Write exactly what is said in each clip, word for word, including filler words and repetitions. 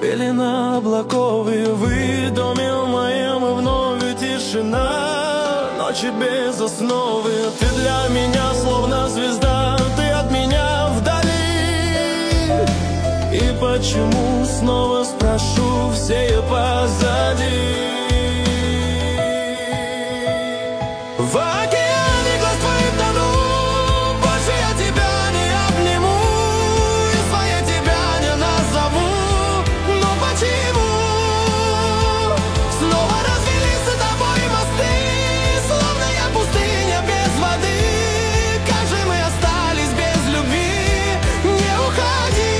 Пелена облаков, и в доме моем и вновь тишина. Ночи без основы, ты для меня словно звезда, ты от меня вдали. И почему, снова спрошу, все позади. В океане глаз твоих тону, больше я тебя не обниму, и своей тебя не назову. Но почему снова развелись с тобой мосты, словно я пустыня без воды? Как же мы остались без любви? Не уходи.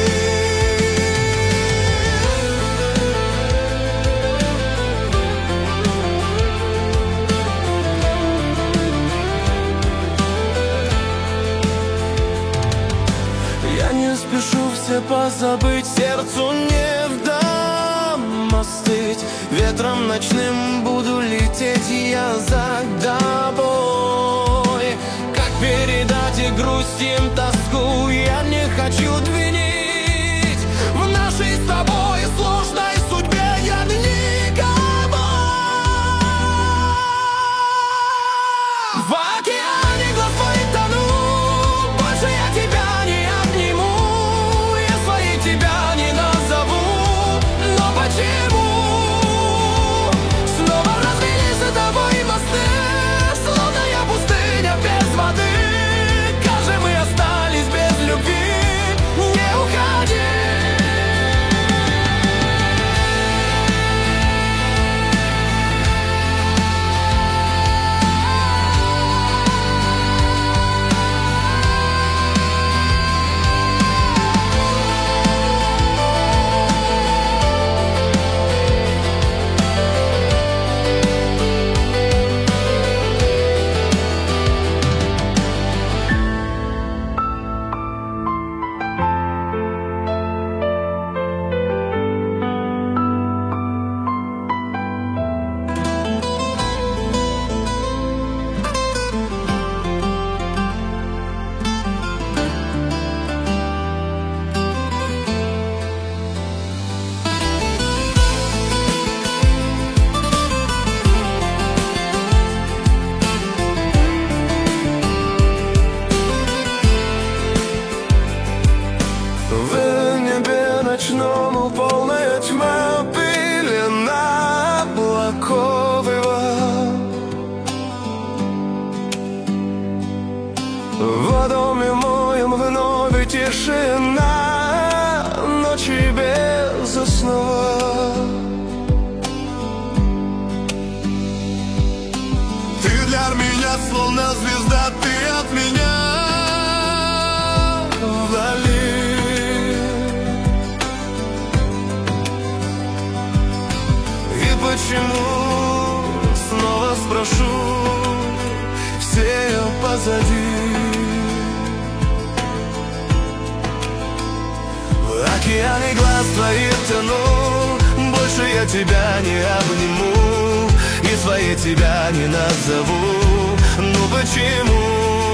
Я не спешу все позабыть, сердцу не вдам остыть. Ветром ночным буду лететь я за тобой. Как передать и грусть им тоску, я не хочу винить в нашей с тобой сложной судьбе я никого. В океане глаз твоих тону, больше я тебя не обниму, я своей тебя не назову. Но почему снова развелись с тобой мосты, словно я пустыня без воды? Как же мы остались без любви? Не уходи. В небе ночному полная тьма, пелена облаков его. В доме моем вновь тишина, ночи без основа. Ты для меня словно звезда, ты от меня вдали. Почему, снова спрошу, все позади. В океане глаз твоих тону, больше я тебя не обниму, и своей тебя не назову. Ну почему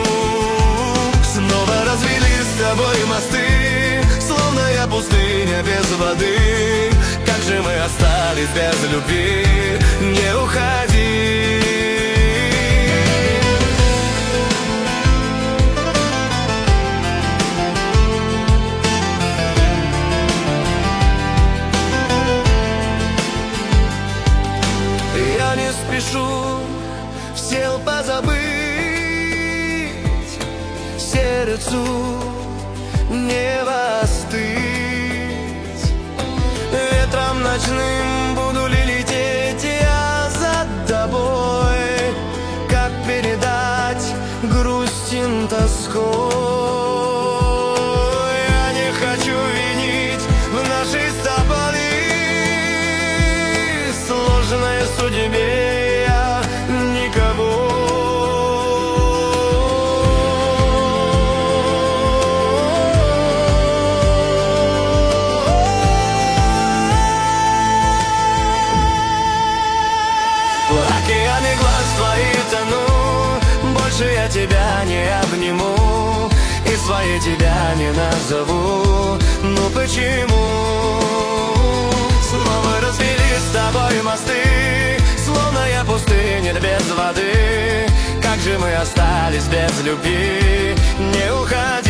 снова развелись с тобой мосты, словно я пустыня без воды? Как же мы остались без любви? Не уходи. Я не спешу все позабыть, сердцу не остыть. Ветром ночным буду ли лететь я за тобой? Как передать грусть им тоской? Я не хочу винить в нашей с тобой сложной судьбе я никого. Больше я тебя не обниму и своей тебя не назову. Ну почему расстались без любви. Не уходи.